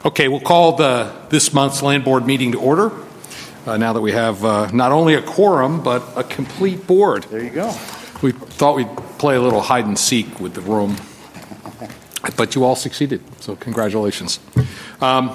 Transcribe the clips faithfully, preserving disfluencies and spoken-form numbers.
Okay, we'll call the this month's Land Board meeting to order. Uh, now that we have uh, not only a quorum, but a complete board. There you go. We thought we'd play a little hide and seek with the room, but you all succeeded, so congratulations. Um,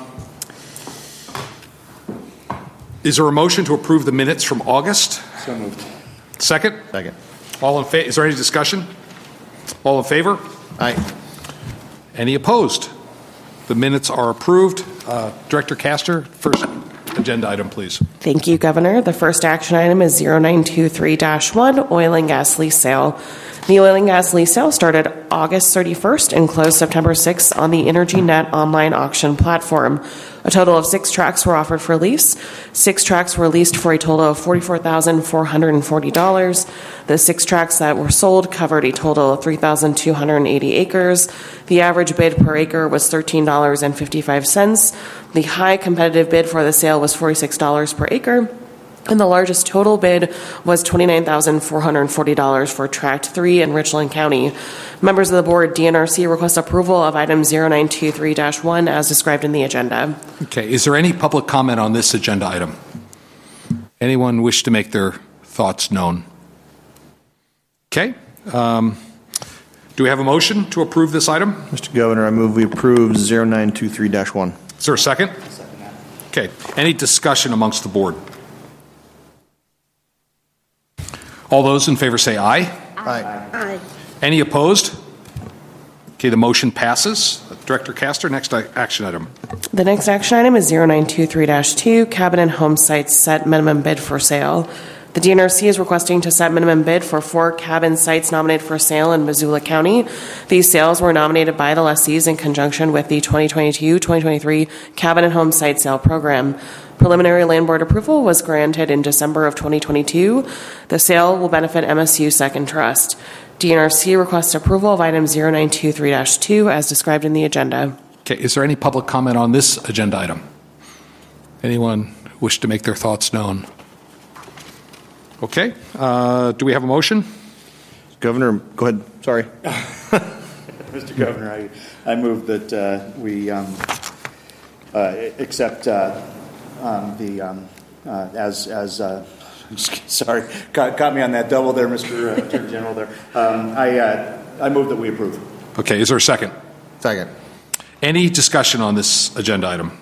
is there a motion to approve the minutes from August? So moved. Second? Second. All in fa- is there any discussion? All in favor? Aye. Any opposed? The minutes are approved. Uh, Director Castor, first agenda item, please. Thank you, Governor. The first action item is zero nine two three dash one, oil and gas lease sale. The oil and gas lease sale started August thirty-first and closed September sixth on the EnergyNet online auction platform. A total of six tracts were offered for lease. Six tracts were leased for a total of forty-four thousand four hundred forty dollars. The six tracts that were sold covered a total of three thousand two hundred eighty acres. The average bid per acre was thirteen dollars and fifty-five cents. The high competitive bid for the sale was forty-six dollars per acre. And the largest total bid was twenty-nine thousand four hundred forty dollars for Tract three in Richland County. Members of the board, D N R C request approval of item zero nine two three dash one as described in the agenda. Okay, is there any public comment on this agenda item? Anyone wish to make their thoughts known? Okay. Um, do we have a motion to approve this item? Mister Governor, I move we approve zero nine two three dash one. Is there a second? Second that. Okay. Any discussion amongst the board? All those in favor say aye. Aye. Aye. Any opposed? Okay, the motion passes. Director Castor, next action item. The next action item is zero nine two three dash two, cabin and home sites set minimum bid for sale. The D N R C is requesting to set minimum bid for four cabin sites nominated for sale in Missoula County. These sales were nominated by the lessees in conjunction with the twenty twenty-two twenty twenty-three cabin and home site sale program. Preliminary land board approval was granted in December of twenty twenty-two. The sale will benefit M S U Second Trust. D N R C requests approval of item zero nine two three dash two as described in the agenda. Okay, is there any public comment on this agenda item? Anyone wish to make their thoughts known? Okay, uh, do we have a motion? Governor, go ahead. Sorry. Mister Governor, I, I move that uh, we um, uh, accept uh, um, the um, uh, as as uh, sorry, got, got me on that double there, Mister Attorney General. There, um, I uh, I move that we approve. Okay, is there a second? Second. Any discussion on this agenda item?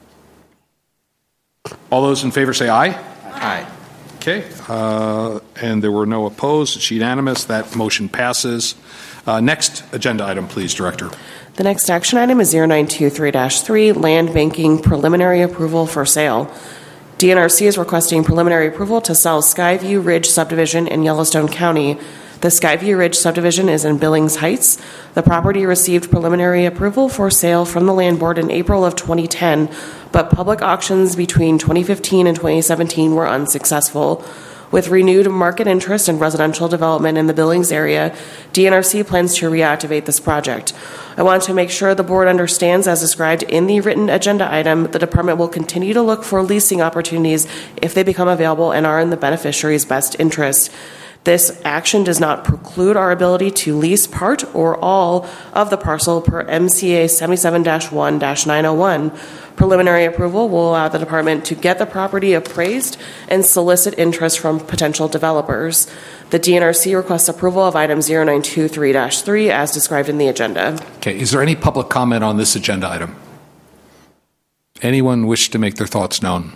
All those in favor say aye. Aye. Okay, uh, and there were no opposed. It's unanimous. That motion passes. Uh, next agenda item, please, Director. The next action item is zero nine two three dash three, land banking preliminary approval for sale. D N R C is requesting preliminary approval to sell Skyview Ridge subdivision in Yellowstone County. The Skyview Ridge subdivision is in Billings Heights. The property received preliminary approval for sale from the land board in April of twenty ten, but public auctions between twenty fifteen and twenty seventeen were unsuccessful. With renewed market interest in residential development in the Billings area, D N R C plans to reactivate this project. I want to make sure the board understands, as described in the written agenda item, the department will continue to look for leasing opportunities if they become available and are in the beneficiary's best interest. This action does not preclude our ability to lease part or all of the parcel per M C A seventy-seven dash one dash nine oh one. Preliminary approval will allow the department to get the property appraised and solicit interest from potential developers. The D N R C requests approval of item zero nine two three dash three as described in the agenda. Okay, is there any public comment on this agenda item? Anyone wish to make their thoughts known?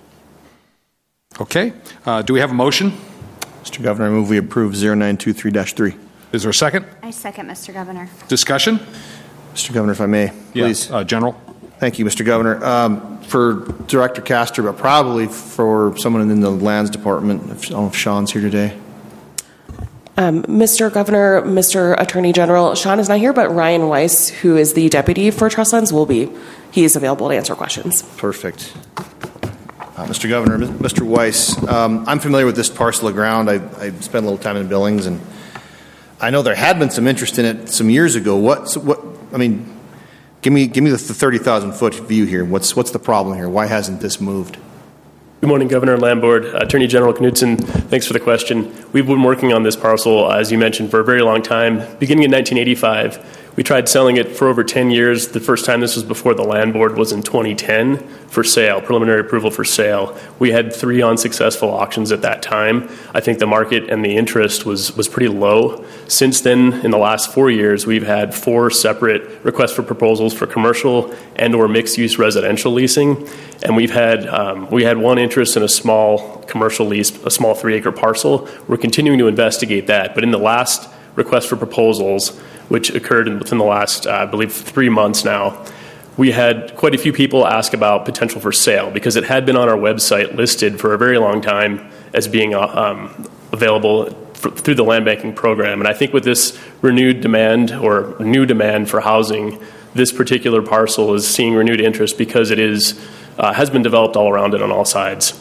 Okay, uh, do we have a motion? Mister Governor, I move we approve zero nine two three dash three. Is there a second? I second, Mister Governor. Discussion? Mister Governor, if I may, please. Yeah, uh, General. Thank you, Mister Governor. Um, for Director Castor, but probably for someone in the Lands Department, I don't know if Sean's here today. Um, Mister Governor, Mister Attorney General, Sean is not here, but Ryan Weiss, who is the deputy for Trust Lands, will be. He is available to answer questions. Perfect. Uh, Mister Governor, Mister Weiss, um, I'm familiar with this parcel of ground. I, I spent a little time in Billings, and I know there had been some interest in it some years ago. What? What? I mean, give me give me the thirty thousand foot view here. What's what's the problem here? Why hasn't this moved? Good morning, Governor and Land Board. Attorney General Knudsen, thanks for the question. We've been working on this parcel, as you mentioned, for a very long time. Beginning in nineteen eighty-five, We tried selling it for over ten years. The first time this was before the land board was in twenty ten for sale, preliminary approval for sale. We had three unsuccessful auctions at that time. I think the market and the interest was, was pretty low. Since then, in the last four years, we've had four separate requests for proposals for commercial and or mixed-use residential leasing. And we've had, um, we had one interest in a small commercial lease, a small three-acre parcel. We're continuing to investigate that. But in the last request for proposals, which occurred within the last, uh, I believe, three months now, we had quite a few people ask about potential for sale because it had been on our website listed for a very long time as being um, available for, through the land banking program. And I think with this renewed demand or new demand for housing, this particular parcel is seeing renewed interest because it is uh, has been developed all around it on all sides.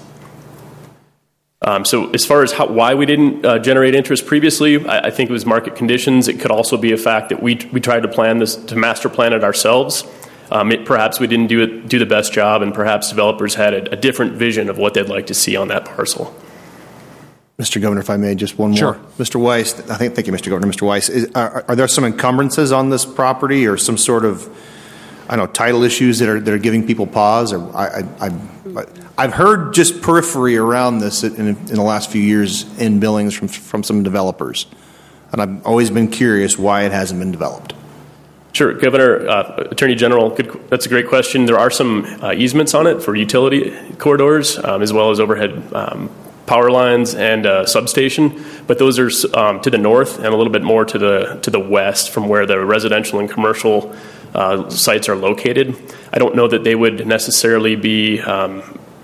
Um, so as far as how, why we didn't uh, generate interest previously, I, I think it was market conditions. It could also be a fact that we we tried to plan this, to master plan it ourselves. Um, it, perhaps we didn't do it do the best job, and perhaps developers had a, a different vision of what they'd like to see on that parcel. Mister Governor, if I may, just one Sure. more. Mister Weiss, I think, thank you, Mister Governor. Mister Weiss, is, are, are there some encumbrances on this property or some sort of, I don't know, title issues that are that are giving people pause? Or I, I, I, I've heard just periphery around this in, in the last few years in Billings from from some developers, and I've always been curious why it hasn't been developed. Sure, Governor, uh, Attorney General, good, that's a great question. There are some uh, easements on it for utility corridors, um, as well as overhead um, power lines and uh, substation, but those are um, to the north and a little bit more to the to the west from where the residential and commercial uh, sites are located. I don't know that they would necessarily be um,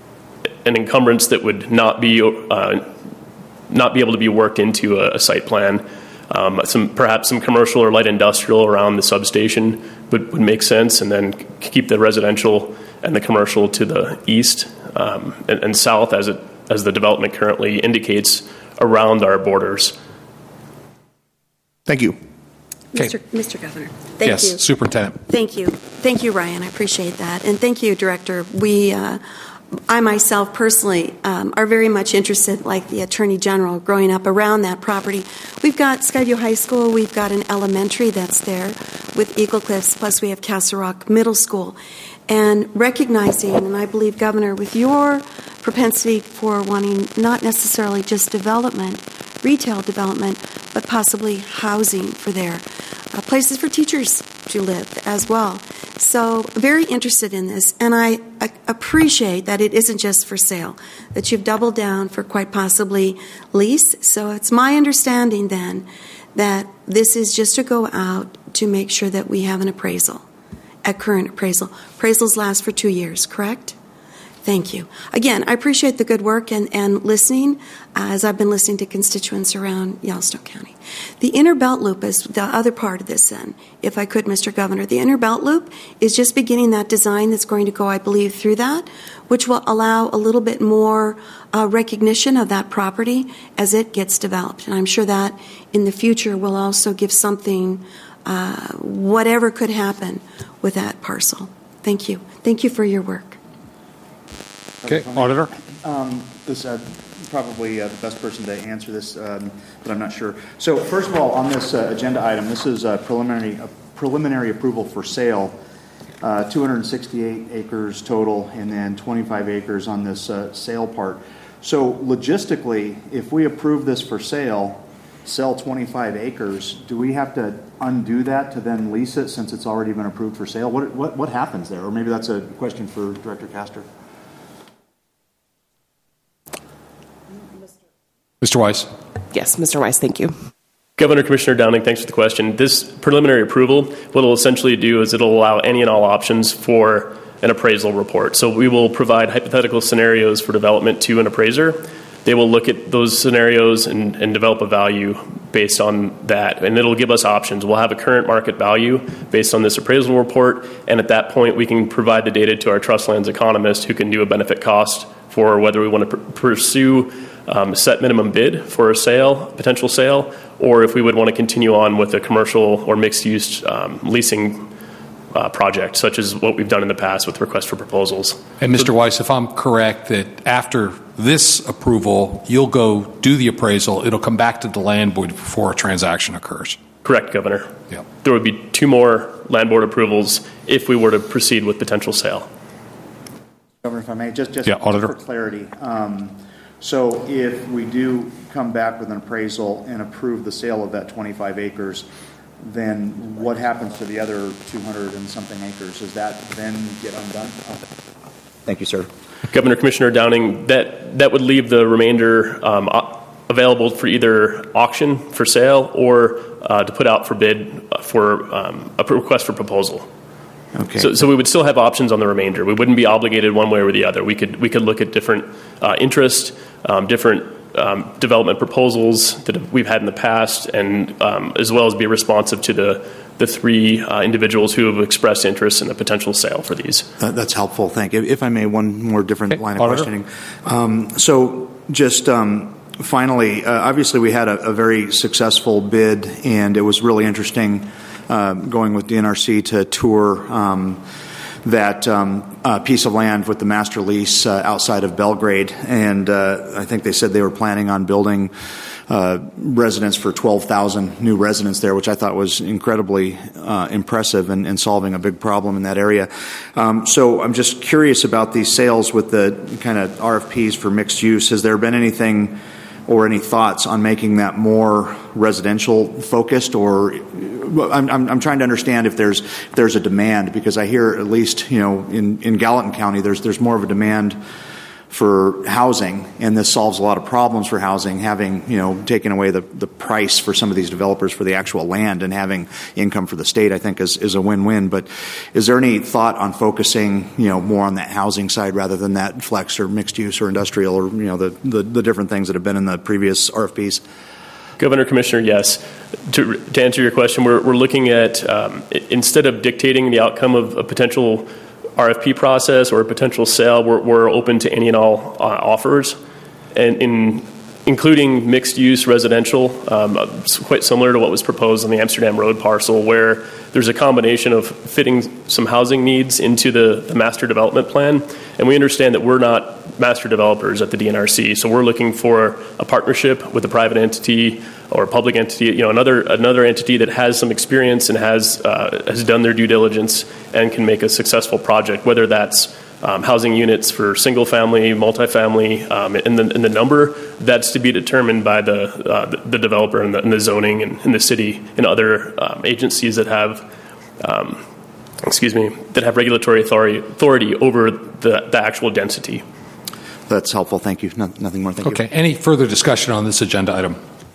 an encumbrance that would not be uh, not be able to be worked into a, a site plan. Um, some perhaps some commercial or light industrial around the substation would, would make sense, and then keep the residential and the commercial to the east um, and, and south as it as the development currently indicates around our borders. Thank you. Okay. Mister Mister Governor, thank yes, you. Superintendent. Thank you. Thank you, Ryan. I appreciate that. And thank you, Director. We, uh, I myself personally, um, are very much interested, like the Attorney General, growing up around that property. We've got Skyview High School. We've got an elementary that's there with Eagle Cliffs, plus we have Castle Rock Middle School. And recognizing, and I believe, Governor, with your propensity for wanting not necessarily just development, retail development, but possibly housing for there, uh, places for teachers to live as well. So very interested in this, and I, I appreciate that it isn't just for sale, that you've doubled down for quite possibly lease. So it's my understanding then that this is just to go out to make sure that we have an appraisal, a current appraisal. Appraisals last for two years, correct? Thank you. Again, I appreciate the good work and, and listening uh, as I've been listening to constituents around Yellowstone County. The Inner Belt Loop is the other part of this then, if I could, Mister Governor. The Inner Belt Loop is just beginning that design that's going to go, I believe, through that, which will allow a little bit more uh, recognition of that property as it gets developed. And I'm sure that in the future will also give something, uh, whatever could happen with that parcel. Thank you. Thank you for your work. Okay, Auditor. Um, this uh, probably uh, the best person to answer this, um, but I'm not sure. So first of all, on this uh, agenda item, this is a preliminary a preliminary approval for sale, uh, two hundred sixty-eight acres total, and then twenty-five acres on this uh, sale part. So logistically, if we approve this for sale, sell twenty-five acres, do we have to undo that to then lease it since it's already been approved for sale? What what what happens there? Or maybe that's a question for Director Castor. Mister Weiss. Yes, Mister Weiss, thank you. Governor, Commissioner Downing, thanks for the question. This preliminary approval, what it'll essentially do is it'll allow any and all options for an appraisal report. So we will provide hypothetical scenarios for development to an appraiser. They will look at those scenarios and, and develop a value based on that. And it'll give us options. We'll have a current market value based on this appraisal report. And at that point, we can provide the data to our trust lands economist who can do a benefit cost for whether we want to pr- pursue um, set minimum bid for a sale, potential sale, or if we would want to continue on with a commercial or mixed-use um, leasing uh, project, such as what we've done in the past with requests for proposals. And Mister Weiss, if I'm correct, that after this approval, you'll go do the appraisal, it'll come back to the land board before a transaction occurs. Correct, Governor. Yeah. There would be two more land board approvals if we were to proceed with potential sale. Governor, if I may, just, just, Yeah, just Auditor. for clarity. Um, so if we do come back with an appraisal and approve the sale of that twenty-five acres, then what happens to the other two hundred and something acres? Does that then get undone? Oh. Thank you, sir. Governor Commissioner Downing, that, that would leave the remainder um, available for either auction for sale or uh, to put out for bid for um, a request for proposal. Okay. So, so we would still have options on the remainder. We wouldn't be obligated one way or the other. We could we could look at different uh, interest, um, different um, development proposals that we've had in the past, and um, as well as be responsive to the the three uh, individuals who have expressed interest in a potential sale for these. Uh, that's helpful. Thank you. If I may, one more different Okay. line of Auditor. questioning. Um, so just um, finally, uh, obviously we had a, a very successful bid, and it was really interesting uh, going with D N R C to tour um, that um, uh, piece of land with the master lease uh, outside of Belgrade. And uh, I think they said they were planning on building Uh, residents for twelve thousand new residents there, which I thought was incredibly uh, impressive and, and solving a big problem in that area. Um, so I'm just curious about these sales with the kind of R F Ps for mixed use. Has there been anything or any thoughts on making that more residential focused? Or I'm, I'm, I'm trying to understand if there's if there's a demand, because I hear at least you know in, in Gallatin County there's there's more of a demand for housing, and this solves a lot of problems for housing, having, you know, taken away the, the price for some of these developers for the actual land and having income for the state, I think is, is a win-win. But is there any thought on focusing, you know, more on that housing side rather than that flex or mixed use or industrial or, you know, the, the, the different things that have been in the previous R F Ps? Governor, Commissioner, yes. To, to answer your question, we're, we're looking at, um, instead of dictating the outcome of a potential R F P process or a potential sale, we're, we're open to any and all uh, offers, and in including mixed-use residential, um, quite similar to what was proposed on the Amsterdam Road parcel, where there's a combination of fitting some housing needs into the, the master development plan. And we understand that we're not master developers at the D N R C, so we're looking for a partnership with a private entity or a public entity, you know, another another entity that has some experience and has uh, has done their due diligence and can make a successful project, whether that's um, housing units for single family, multifamily, um, and, the, and the number that's to be determined by the uh, the, the developer and the, and the zoning and, and the city and other um, agencies that have. Um, excuse me, that have regulatory authority, authority over the, the actual density. That's helpful. Thank you. No, nothing more. Thank Okay. you. Any further discussion on this agenda item?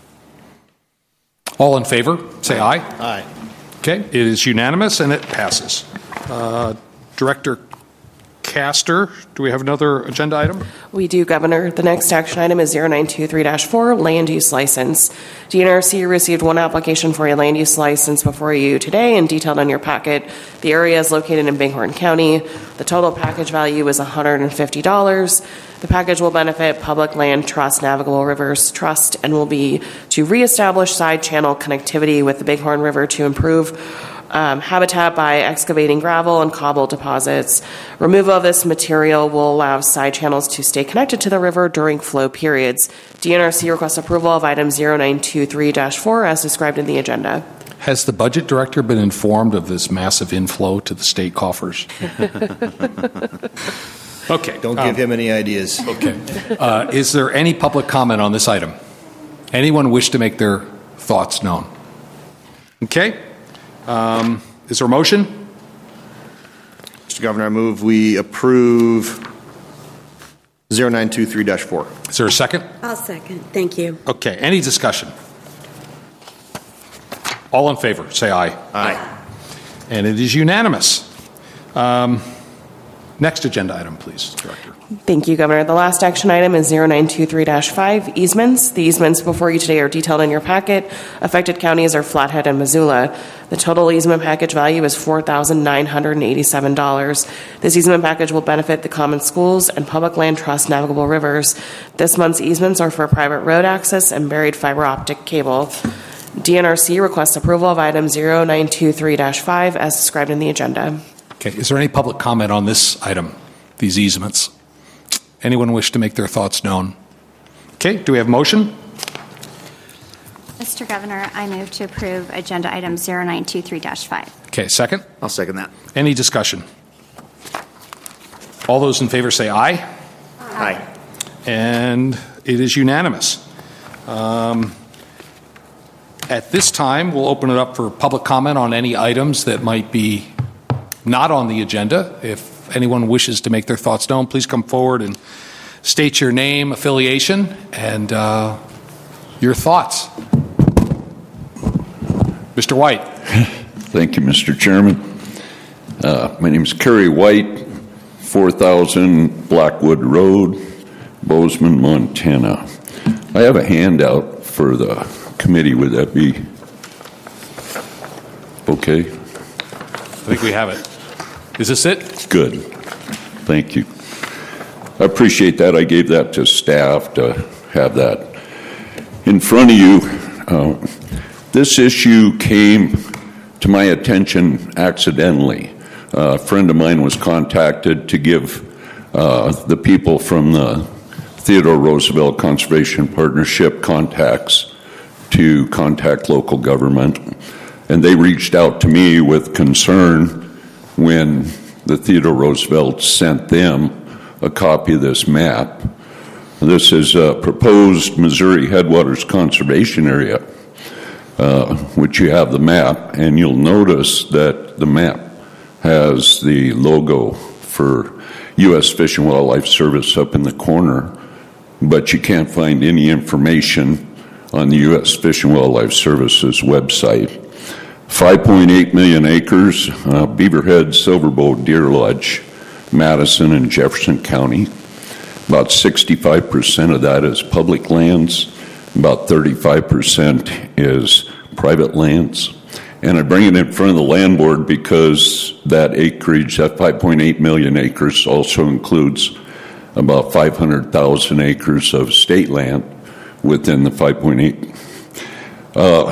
All in favor, say aye. Aye. Okay. It is unanimous and it passes. Uh, Director Castor, do we have another agenda item? We do, Governor. The next action item is zero nine two three dash four, land use license. D N R C received one application for a land use license before you today and detailed on your packet. The area is located in Bighorn County. The total package value is one hundred fifty dollars. The package will benefit Public Land Trust, Navigable Rivers Trust, and will be to reestablish side channel connectivity with the Bighorn River to improve Um, habitat by excavating gravel and cobble deposits. Removal of this material will allow side channels to stay connected to the river during flow periods. D N R C requests approval of item zero nine two three dash four as described in the agenda. Has the budget director been informed of this massive inflow to the state coffers? Okay. Don't give him any ideas. Okay. Uh, is there any public comment on this item? Anyone wish to make their thoughts known? Okay. Um, is there a motion? Mister Governor, I move we approve zero nine two three dash four. Is there a second? I'll second. Thank you. Okay. Any discussion? All in favor, say aye. Aye. And it is unanimous. Um, next agenda item, please, Director. Thank you, Governor. The last action item is zero nine two three dash five, easements. The easements before you today are detailed in your packet. Affected counties are Flathead and Missoula. The total easement package value is four thousand nine hundred eighty-seven dollars. This easement package will benefit the Common Schools and Public Land Trust Navigable Rivers. This month's easements are for private road access and buried fiber optic cable. D N R C requests approval of item zero nine two three dash five as described in the agenda. Okay. Is there any public comment on this item, these easements? Anyone wish to make their thoughts known? Okay. Do we have a motion? Mister Mister Governor, I move to approve Agenda Item zero nine two three dash five. Okay, second? I'll second that. Any discussion? All those in favor say aye. Aye. And it is unanimous. Um, at this time, we'll open it up for public comment on any items that might be not on the agenda. If anyone wishes to make their thoughts known, please come forward and state your name, affiliation, and uh, your thoughts. Mister White. Thank you, Mister Chairman. Uh, my name is Kerry White, four thousand Blackwood Road, Bozeman, Montana. I have a handout for the committee. Would that be okay? I think we have it. Is this it? Good. Thank you. I appreciate that. I gave that to staff to have that in front of you. Uh, this issue came to my attention accidentally. Uh, a friend of mine was contacted to give uh, the people from the Theodore Roosevelt Conservation Partnership contacts to contact local government. And they reached out to me with concern when the Theodore Roosevelt sent them a copy of this map. This is a proposed Missouri Headwaters Conservation Area, uh, which you have the map, and you'll notice that the map has the logo for U S Fish and Wildlife Service up in the corner, but you can't find any information on the U S Fish and Wildlife Service's website. five point eight million acres, uh, Beaverhead, Silverbow, Deer Lodge, Madison, and Jefferson County. About sixty-five percent of that is public lands. About thirty-five percent is private lands. And I bring it in front of the land board because that acreage, that five point eight million acres, also includes about five hundred thousand acres of state land within the five point eight. Uh,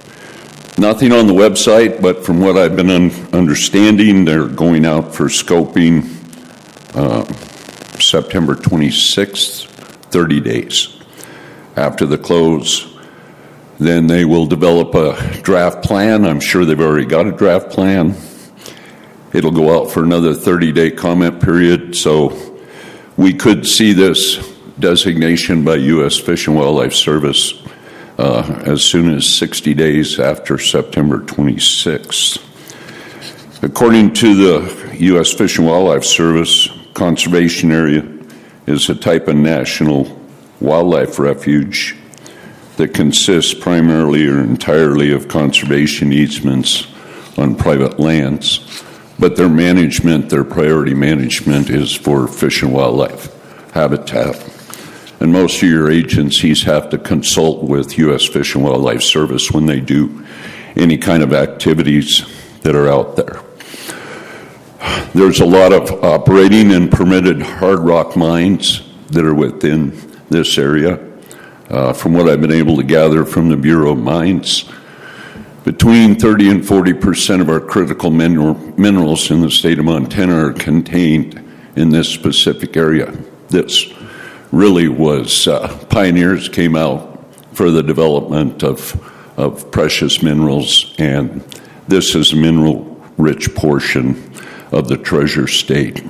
nothing on the website, but from what I've been un- understanding, they're going out for scoping uh, September twenty-sixth, thirty days. After the close, then they will develop a draft plan. I'm sure they've already got a draft plan. It'll go out for another thirty-day comment period, so we could see this designation by U S Fish and Wildlife Service uh, as soon as sixty days after September twenty-sixth. According to the U S Fish and Wildlife Service, conservation area is a type of national wildlife refuge that consists primarily or entirely of conservation easements on private lands, but their management, their priority management is for fish and wildlife habitat. And most of your agencies have to consult with U S Fish and Wildlife Service when they do any kind of activities that are out there. There's a lot of operating and permitted hard rock mines that are within this area. Uh, from what I've been able to gather from the Bureau of Mines, between thirty and forty percent of our critical mineral, minerals in the state of Montana are contained in this specific area. This really was, uh, pioneers came out for the development of, of precious minerals, and this is a mineral-rich portion of the treasure state.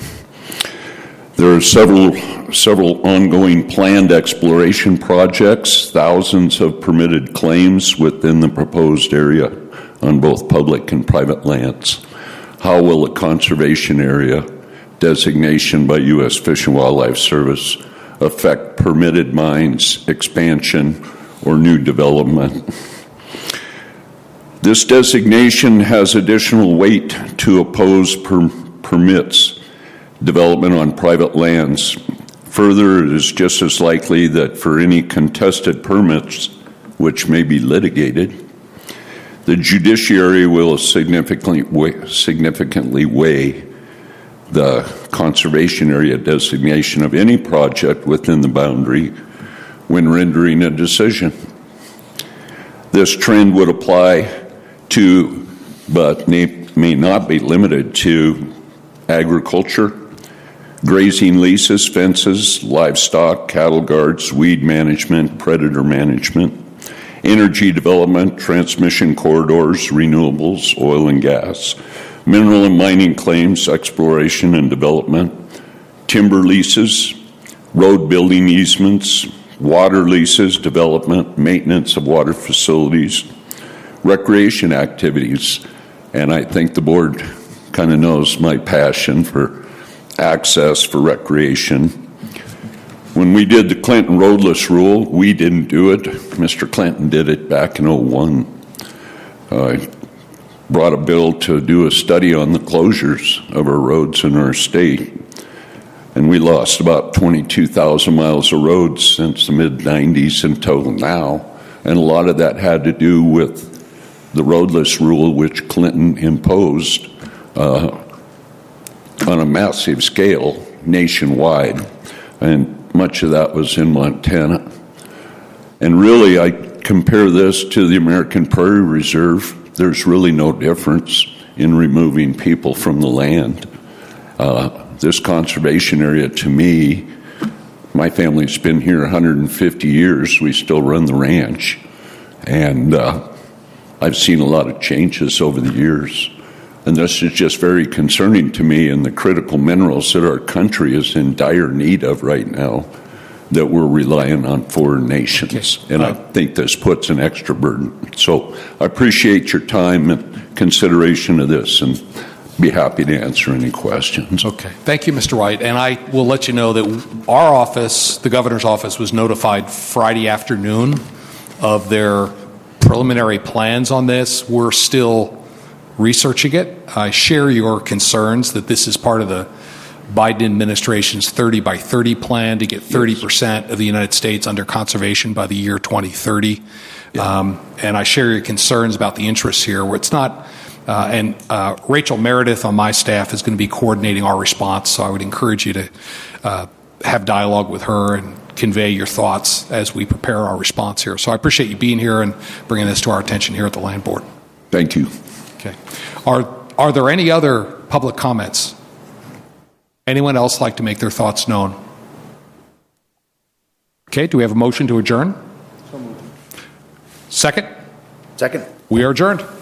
There are several several ongoing planned exploration projects, thousands of permitted claims within the proposed area on both public and private lands. How will a conservation area designation by U S Fish and Wildlife Service affect permitted mines, expansion, or new development? This designation has additional weight to oppose per- permits development on private lands. Further, it is just as likely that for any contested permits which may be litigated, the judiciary will significantly weigh, significantly weigh the conservation area designation of any project within the boundary when rendering a decision. This trend would apply to, but may not be limited to, agriculture, grazing leases, fences, livestock, cattle guards, weed management, predator management, energy development, transmission corridors, renewables, oil and gas, mineral and mining claims, exploration and development, timber leases, road building easements, water leases, development, maintenance of water facilities, recreation activities, and I think the board kind of knows my passion for access for recreation. When we did the Clinton roadless rule, we didn't do it. Mister Clinton did it back in oh one. I brought a bill to do a study on the closures of our roads in our state, and we lost about twenty-two thousand miles of roads since the mid nineties until now, and a lot of that had to do with the roadless rule which Clinton imposed uh, on a massive scale nationwide, and much of that was in Montana. And really, I compare this to the American Prairie Reserve. There's really no difference in removing people from the land. Uh, this conservation area, to me, my family's been here one hundred fifty years. We still run the ranch. And uh, I've seen a lot of changes over the years. And this is just very concerning to me, and the critical minerals that our country is in dire need of right now that we're relying on foreign nations. Okay. And I think this puts an extra burden. So I appreciate your time and consideration of this, and be happy to answer any questions. Okay. Thank you, Mister White. And I will let you know that our office, the governor's office, was notified Friday afternoon of their preliminary plans on this. We're still researching it. I share your concerns that this is part of the Biden administration's thirty by thirty plan to get thirty percent of the United States under conservation by the year twenty thirty. Yeah. Um, and I share your concerns about the interests here, where it's not, uh, and uh, Rachel Meredith on my staff is going to be coordinating our response, so I would encourage you to uh, have dialogue with her and convey your thoughts as we prepare our response here. So I appreciate you being here and bringing this to our attention here at the Land Board. Thank you. Okay. Are are there any other public comments? Anyone else like to make their thoughts known? Okay. Do we have a motion to adjourn? So moved. Second? Second. We are adjourned.